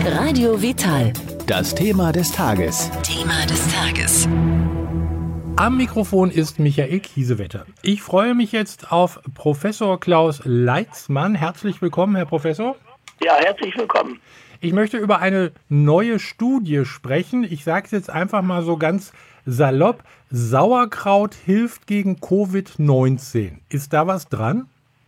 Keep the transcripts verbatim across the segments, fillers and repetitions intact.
Radio Vital. Das Thema des Tages. Thema des Tages. Am Mikrofon ist Michael Kiesewetter. Ich freue mich jetzt auf Professor Klaus Leitzmann. Herzlich willkommen, Herr Professor. Ja, herzlich willkommen. Ich möchte über eine neue Studie sprechen. Ich sage es jetzt einfach mal so ganz salopp. Sauerkraut hilft gegen Covid neunzehn. Ist da was dran?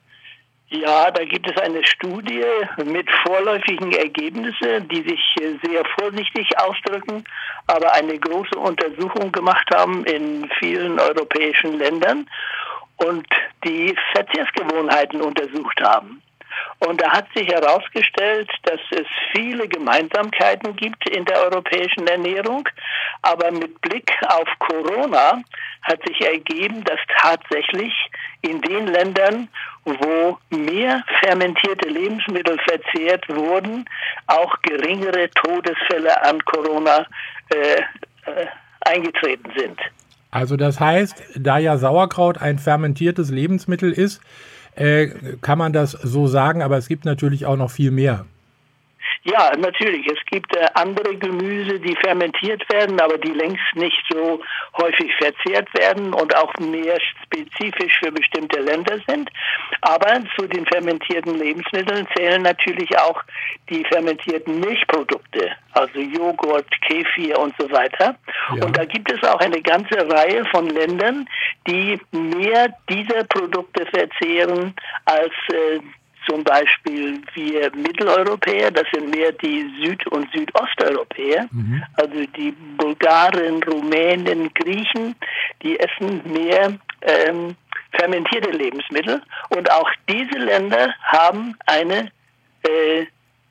Ja, da gibt es eine Studie mit vorläufigen Ergebnissen, die sich sehr vorsichtig ausdrücken, aber eine große Untersuchung gemacht haben in vielen europäischen Ländern und die Verzehrsgewohnheiten untersucht haben. Und da hat sich herausgestellt, dass es viele Gemeinsamkeiten gibt in der europäischen Ernährung, aber mit Blick auf Corona hat sich ergeben, dass tatsächlich in den Ländern, wo mehr fermentierte Lebensmittel verzehrt wurden, auch geringere Todesfälle an Corona äh, äh, eingetreten sind. Also das heißt, da ja Sauerkraut ein fermentiertes Lebensmittel ist, äh, kann man das so sagen, aber es gibt natürlich auch noch viel mehr. Ja, natürlich. Es gibt äh, andere Gemüse, die fermentiert werden, aber die längst nicht so häufig verzehrt werden und auch mehr spezifisch für bestimmte Länder sind. Aber zu den fermentierten Lebensmitteln zählen natürlich auch die fermentierten Milchprodukte, also Joghurt, Kefir und so weiter. Ja. Und da gibt es auch eine ganze Reihe von Ländern, die mehr dieser Produkte verzehren als äh, zum Beispiel wir Mitteleuropäer, das sind mehr die Süd- und Südosteuropäer, mhm. also die Bulgaren, Rumänen, Griechen, die essen mehr ähm, fermentierte Lebensmittel. Und auch diese Länder haben eine äh,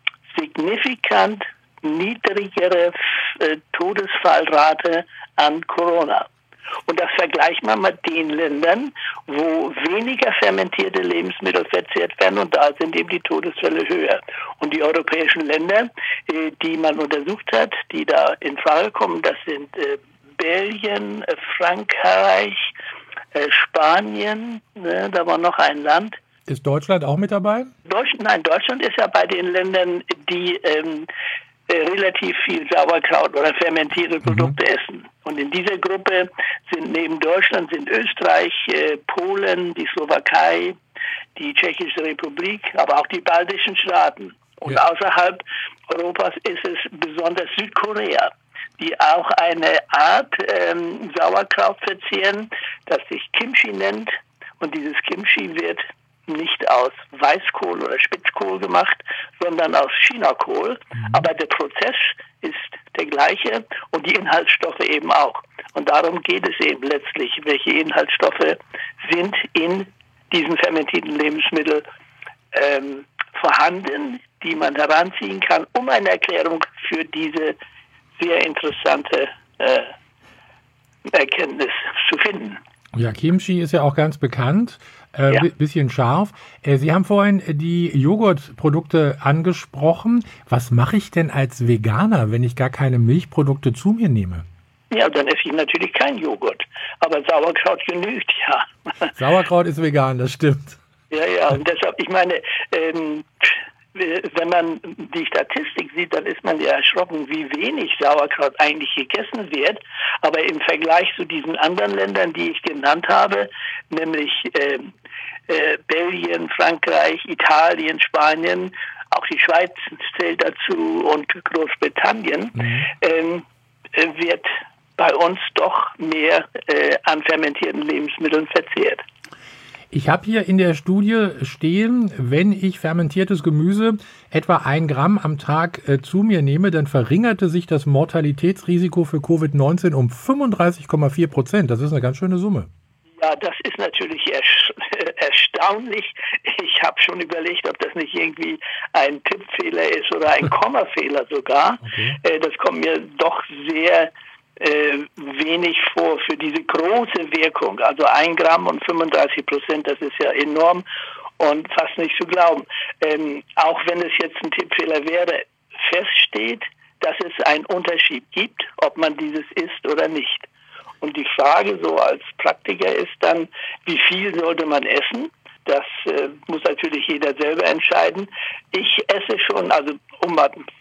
signifikant niedrigere äh, Todesfallrate an Corona. Und das vergleicht man mit den Ländern, wo weniger fermentierte Lebensmittel verzehrt werden und da sind eben die Todesfälle höher. Und die europäischen Länder, die man untersucht hat, die da in Frage kommen, das sind Belgien, Frankreich, Spanien, ne, da war noch ein Land. Ist Deutschland auch mit dabei? Deutschland, nein, Deutschland ist ja bei den Ländern, die ähm, relativ viel Sauerkraut oder fermentierte Produkte mhm. essen. Und in dieser Gruppe sind neben Deutschland sind Österreich, äh, Polen, die Slowakei, die Tschechische Republik, aber auch die baltischen Staaten. Und ja. außerhalb Europas ist es besonders Südkorea, die auch eine Art ähm, Sauerkraut verzehren, das sich Kimchi nennt. Und dieses Kimchi wird nicht aus Weißkohl oder Spitzkohl gemacht, sondern aus Chinakohl. Mhm. Aber der Prozess ist der gleiche und die Inhaltsstoffe eben auch. Und darum geht es eben letztlich, welche Inhaltsstoffe sind in diesen fermentierten Lebensmitteln ähm, vorhanden, die man heranziehen kann, um eine Erklärung für diese sehr interessante äh, Erkenntnis zu finden. Ja, Kimchi ist ja auch ganz bekannt. Äh, ja. Bisschen scharf. Äh, Sie haben vorhin die Joghurtprodukte angesprochen. Was mache ich denn als Veganer, wenn ich gar keine Milchprodukte zu mir nehme? Ja, dann esse ich natürlich kein Joghurt. Aber Sauerkraut genügt, ja. Sauerkraut ist vegan, das stimmt. Ja, ja. Und deshalb, ich meine, ähm, wenn man die Statistik sieht, dann ist man ja erschrocken, wie wenig Sauerkraut eigentlich gegessen wird. Aber im Vergleich zu diesen anderen Ländern, die ich genannt habe, nämlich äh, äh, Belgien, Frankreich, Italien, Spanien, auch die Schweiz zählt dazu und Großbritannien, mhm. ähm, wird bei uns doch mehr äh, an fermentierten Lebensmitteln verzehrt. Ich habe hier in der Studie stehen, wenn ich fermentiertes Gemüse etwa ein Gramm am Tag äh, zu mir nehme, dann verringerte sich das Mortalitätsrisiko für Covid neunzehn um fünfunddreißig Komma vier Prozent. Das ist eine ganz schöne Summe. Ja, das ist natürlich ersch- erstaunlich. Ich habe schon überlegt, ob das nicht irgendwie ein Tippfehler ist oder ein Kommafehler sogar. Okay. Äh, das kommt mir doch sehr Äh, wenig vor für diese große Wirkung. Also ein Gramm und fünfunddreißig Prozent, das ist ja enorm und fast nicht zu glauben. Ähm, auch wenn es jetzt ein Tippfehler wäre, feststeht, dass es einen Unterschied gibt, ob man dieses isst oder nicht. Und die Frage so als Praktiker ist dann, wie viel sollte man essen? Das äh, muss natürlich jeder selber entscheiden. Ich esse schon, also um mal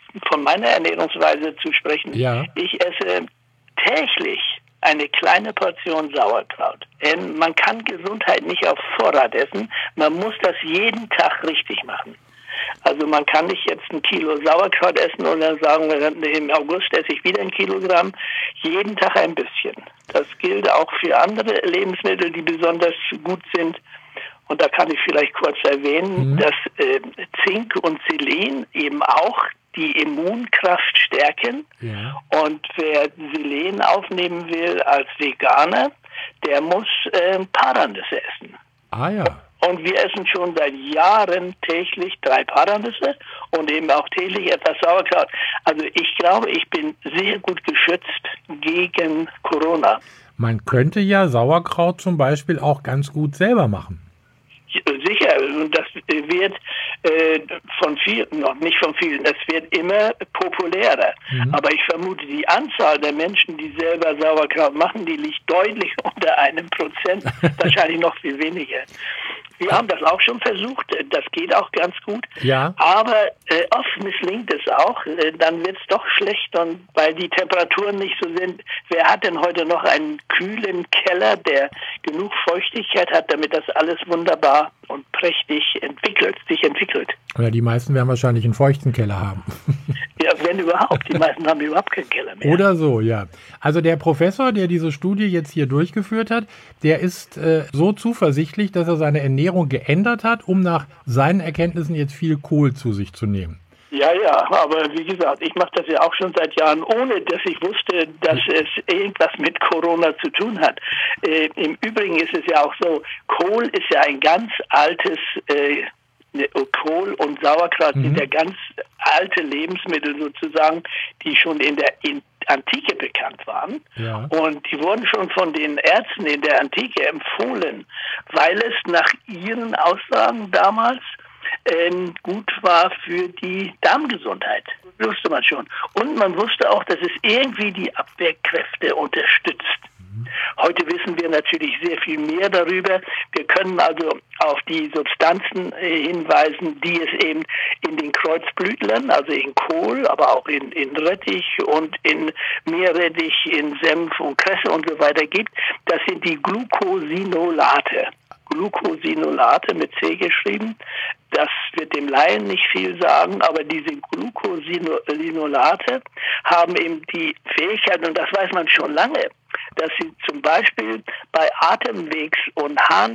von meiner Ernährungsweise zu sprechen. Ja. Ich esse täglich eine kleine Portion Sauerkraut. Denn man kann Gesundheit nicht auf Vorrat essen. Man muss das jeden Tag richtig machen. Also man kann nicht jetzt ein Kilo Sauerkraut essen und dann sagen wir, im August esse ich wieder ein Kilogramm. Jeden Tag ein bisschen. Das gilt auch für andere Lebensmittel, die besonders gut sind. Und da kann ich vielleicht kurz erwähnen, mhm. dass äh, Zink und Selen eben auch die Immunkraft stärken. Ja. Und wer Selen aufnehmen will als Veganer, der muss äh, Paranüsse essen. Ah ja. Und wir essen schon seit Jahren täglich drei Paranüsse und eben auch täglich etwas Sauerkraut. Also ich glaube, ich bin sehr gut geschützt gegen Corona. Man könnte ja Sauerkraut zum Beispiel auch ganz gut selber machen. Sicher, und das wird äh, von vielen, noch nicht von vielen, das wird immer populärer. Mhm. Aber ich vermute, die Anzahl der Menschen, die selber Sauerkraut machen, die liegt deutlich unter einem Prozent, wahrscheinlich noch viel weniger. Wir haben das auch schon versucht, das geht auch ganz gut, ja. aber äh, oft misslingt es auch, äh, dann wird es doch schlecht, und weil die Temperaturen nicht so sind. Wer hat denn heute noch einen kühlen Keller, der genug Feuchtigkeit hat, damit das alles wunderbar und prächtig entwickelt, sich entwickelt? Oder die meisten werden wahrscheinlich einen feuchten Keller haben. Ja, wenn überhaupt. Die meisten haben überhaupt keinen Keller mehr. Oder so, ja. Also der Professor, der diese Studie jetzt hier durchgeführt hat, der ist äh, so zuversichtlich, dass er seine Ernährung geändert hat, um nach seinen Erkenntnissen jetzt viel Kohl zu sich zu nehmen. Ja, ja, aber wie gesagt, ich mache das ja auch schon seit Jahren, ohne dass ich wusste, dass es irgendwas mit Corona zu tun hat. Äh, im Übrigen ist es ja auch so, Kohl ist ja ein ganz altes äh, Kohl und Sauerkraut mhm. sind ja ganz alte Lebensmittel sozusagen, die schon in der in Antike bekannt waren. Ja. Und die wurden schon von den Ärzten in der Antike empfohlen, weil es nach ihren Aussagen damals ähm, gut war für die Darmgesundheit. Das wusste man schon. Und man wusste auch, dass es irgendwie die Abwehrkräfte unterstützt. Heute wissen wir natürlich sehr viel mehr darüber. Wir können also auf die Substanzen äh, hinweisen, die es eben in den Kreuzblütlern, also in Kohl, aber auch in, in Rettich und in Meerrettich, in Senf und Kresse und so weiter gibt. Das sind die Glucosinolate. Glucosinolate mit C geschrieben. Das wird dem Laien nicht viel sagen, aber diese Glucosinolate haben eben die Fähigkeit, und das weiß man schon lange, dass sie zum Beispiel bei Atemwegs- und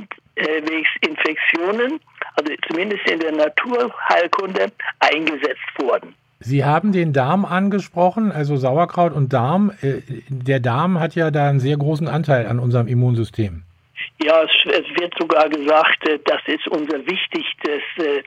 Harnwegsinfektionen, also zumindest in der Naturheilkunde, eingesetzt wurden. Sie haben den Darm angesprochen, also Sauerkraut und Darm. Der Darm hat ja da einen sehr großen Anteil an unserem Immunsystem. Ja, es, es wird sogar gesagt, das ist unser wichtigstes äh,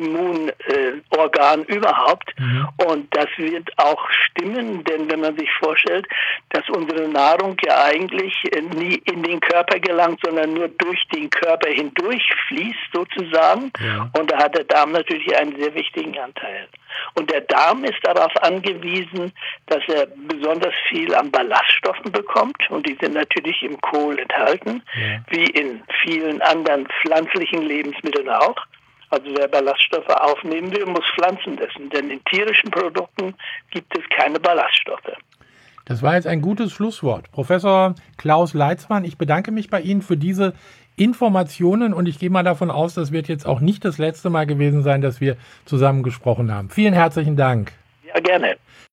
Immunorgan äh, überhaupt. Mhm. Und das wird auch stimmen, denn wenn man sich vorstellt, dass unsere Nahrung ja eigentlich äh, nie in den Körper gelangt, sondern nur durch den Körper hindurch fließt sozusagen. Ja. Und da hat der Darm natürlich einen sehr wichtigen Anteil. Und der Darm ist darauf angewiesen, dass er besonders viel an Ballaststoffen bekommt. Und die sind natürlich im Kohl enthalten, ja. wie in vielen anderen pflanzlichen Lebensmitteln auch. Also wer Ballaststoffe aufnehmen will, muss Pflanzen essen. Denn in tierischen Produkten gibt es keine Ballaststoffe. Das war jetzt ein gutes Schlusswort. Professor Klaus Leitzmann, ich bedanke mich bei Ihnen für diese Informationen und ich gehe mal davon aus, das wird jetzt auch nicht das letzte Mal gewesen sein, dass wir zusammen gesprochen haben. Vielen herzlichen Dank. Ja, gerne.